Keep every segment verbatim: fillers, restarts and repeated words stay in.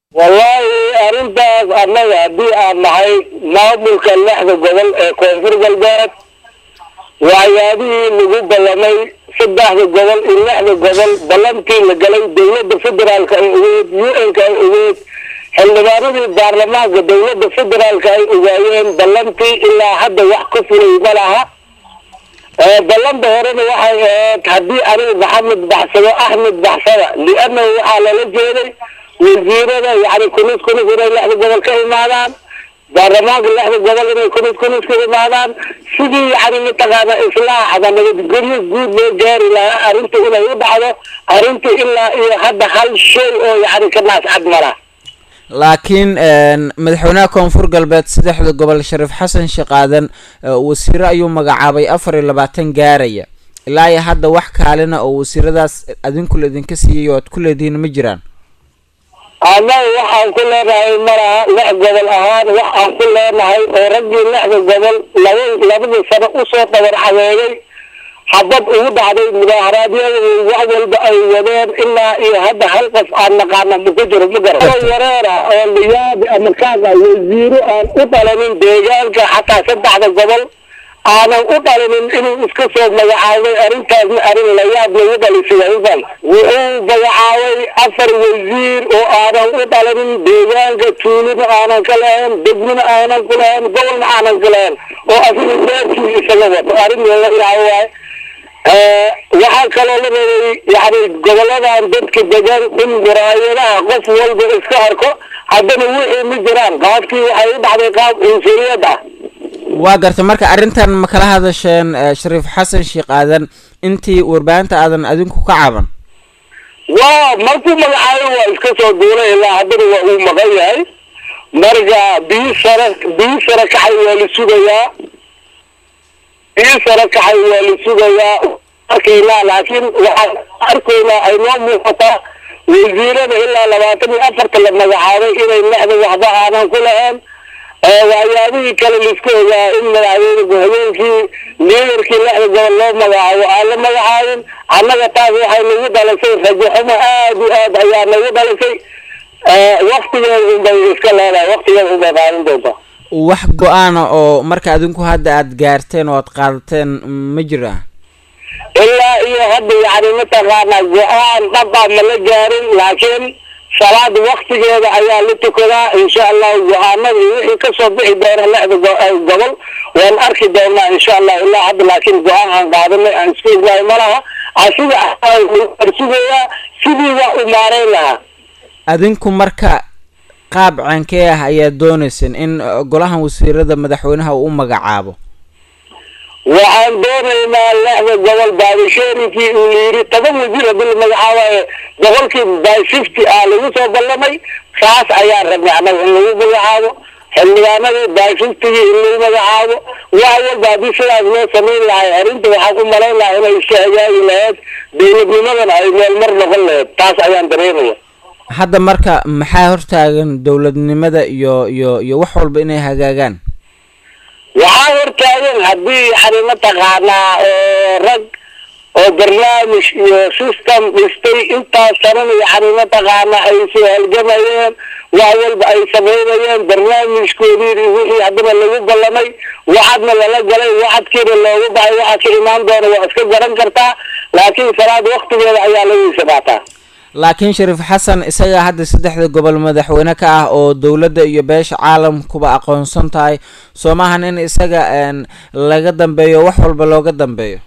والله أرنتاس أنا هدي أنا هاي ما ممكن لحظة قبل كونفور قلبات وعيادي نجوب بلامي صدق قبل اللحظة قبل بلامتي لقلي دولة فدرال كأيوت يو إن كأيوت حلبانة البرلمان دولة فدرال كأيوت بلامتي إلا حد يحكف لي بلها بلام بهرنا واحد هدي أنا محمد بحسوا أحمد بحسوا لأنه على لجيري وزيرنا يعني كنوز كنوز إلى اللحظة قبل كأي معنا برلمان اللحظة قبل كنوز كنوز كأي معنا سيدي يعني متقانا إصلاح هذا نقول جريز جود جاري لا أرنت إلى يبعده أرنت إلا هذا حل شيء يعني كناس عدمرة لكن مدحونا كونفور قلبات سدح قبل شريف حسن شقادن وسيرة أيوم مقعابي أفر إلا باتن جارية لا يحد وحكى علينا أو وسيرة داس أدين كل دين كسيوات كل دين مجران أنا وحنا كلنا هاي مرة لعب قبل أهان وحنا كلنا هاي رجل لعب قبل لو لابد سنة أسرة ورحوالي حبب أود عليه مظاهراتي وأول بأيوان إلا إيه هذا حلقة أن قانا بكجر بقرة وريرة اللياب أمريكا وزيرو أن أطلع من ديجالك حتى سبح قبل أنا أطلع من إنه إسكسر مجاعي أرنتاز أرن اللياب يودل سيئا ومجاعي أفر وزير وأنا أطلع من ديجالك تولد أنا كلام دبن أنا كلام قول أنا كلام وأفر ذاتي سلوات أرن الله waxaa kaloo la reebay yani goboladan dadka degan in muraayadaha qof walba iska arko haddana wixii ma jiraan qaabkii waxay u dhacday qaab insuriyad ah waa garta marka arrintan ma kala hadasheen Shariif Xasan Sheekh Aadan intii warbaahinta aadan adinku ka caban waa markuu magacaayo waa iska soo duulay ilaa haddana waa uu maqan yahay marka biisara biisara kacay waa la sugayaa biisara kacay waa la sugayaa أكيد لكن وحن أركينا أيام مفتى وزيرنا إلا لبعضهم أفرت لما جعلوا إلى اللحظة واحدة أنا كلهم وعيادي كل الإسكول إن العيون بهذين كي لير كي اللحظة الله ما جعلوا على ما جعلوا عما جتاعوا حين يود على شيء فجأة آد آد أيام يود على شيء وقت يوم بيسكول هذا وقت يوم بيعمل دوبا wax go'aan oo marka adinku hadda aad gaarteen oo aad qaadateen ma jiraan إلا إيه هذا يعني متقانا جوان طبعا ما جارين لكن صلاة وقت كذا أيام لتكذا إن شاء الله جوانا يكسر به دور اللعب قبل وأن أركي دورنا إن شاء الله إلا هذا لكن جوان عن قادم عن سبيل زي مرة عشان أرسلها سبي وأمارينها أذنكم مركا قاب عن كيه هي دونسن إن قلها وسيرة مدحونها وأم جعابه waxaan doonaynaa lexda gobol baadisheerinkii uu yiri toban wasiir bil magacaabay gobolkii by fifty ah lagu soo ballamay saas ayaa rabnay anaga in lagu magacaabo xildhibaanada by fifty in lagu magacaabo waa walba bisidaas loo sameyn lahay arrinta waxaan u malayn lahaa inay iska hagaagi lahayd dowladnimadan ay meel mar noqon lahayd taas ayaan dareemaya hadda marka maxaa hortaagan dowladnimada iyo iyo iyo wax walba inay hagaagaan waxaa hortaagan haddii yani mataqaanaa oo rag oo barnaamij iyo system dhistay intaas sanana yani mataqaanaa ay soo halgamayeen wax walba ay sameynayeen barnaamijkoodii wixii haddana lagu ballamay waxadna lala galay waxadkiina loogu baxay waxa ka imaan doona waa iska garan kartaa laakiin salaad waqtigeeda ayaa lagu sabaataa laakiin Shariif Xasan isaga hadda saddexda gobol madaxweyne ka ah oo dawladda iyo beesha caalamkuba aqoonsan tahay Soomahan in isaga aan laga dambeeyo wax walba looga dambeeyo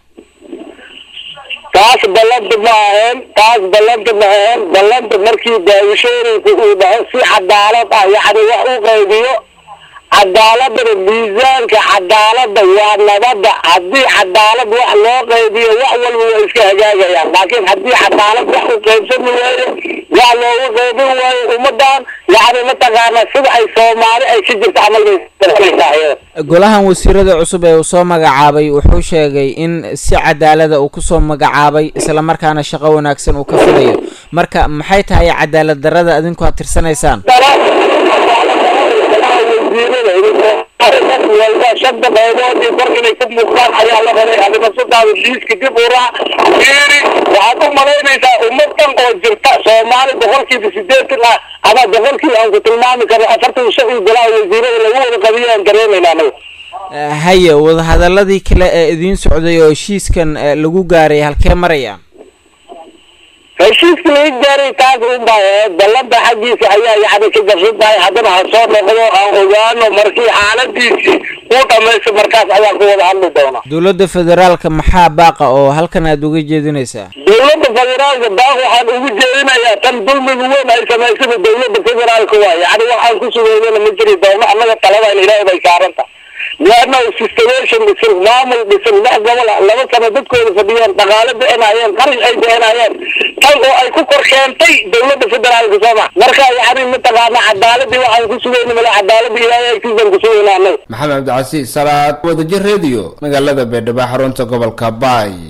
taas balanta ma ahayn taas balanta ma ahayn balanta markii daawashooyinku uu dhaho si cadaalad ah yani wax u qaybiyo cadaaladda miisaanka cadaaladda waa nabadda haddii cadaalad wax loo qaybiyo wax walba waa iska hagaagayaan laakiin haddii cadaalad wax u qaybsan waayo wax loogu qaybin waayo ummadan yani mataqaana sida ay Soomaali ay ka jirto camalkeeda golahan wasiirada cusub ee uu soo magacaabay wuxuu sheegay in si cadaalad ah uu ku soo magacaabay isla markaana shaqo wanaagsan uu ka filayo marka maxay tahay cadaalad darrada adinku aad tirsanaysaan walba shanta qaybood iyo kor inay ku muuqdaan ayaa la rabay adiga sidaada liiska dib u raac fiiri waxaad u malaynaysaa ummad dhan oo jirta soomaali boqolkiiba sideetan ah ama boqolkiiba aan ku tilmaami karno afartan shan iyo golaha wasiirada lagu wada qadiyo aan dareemaynaa anaga haye wadahadaladii kale ee idiin socday oo heshiiskan lagu gaaray halkee maraya heshiiska laga gaaray taas unbaa balanta xaggiisa ayaa yacni ka garsan tahay haddana ha soo noqdo aan ogaano markii xaaladiisii uu dhamaysto markaas ayaan ku wada hadli doonaa dowladda federaalka maxaa baaqa oo halkan aad uga jeedinaysaa dowladda federaalka baaq waxaan ugu jeedinayaa tan dulmiga weyn ay samaysada dowladda federaalka waa yacni waxaan ku sugeynana ma jiri doono annaga taladan ilaahay bay saaran tahay لأنه سيستويشن بسر معمول بسر لحظة ولا لما كانوا بدكوا فديان تغالب بين عيان قرش أي بين عيان كانوا أي كوكر كانتي دولة فدرال كسامة مركا يعني متقانا عدالة وعن كسوين من العدالة إلى يكتزن كسوين عنه محمد عبد العزيز صلاة وذجر راديو مقالة بيد بحرون تقبل كاباي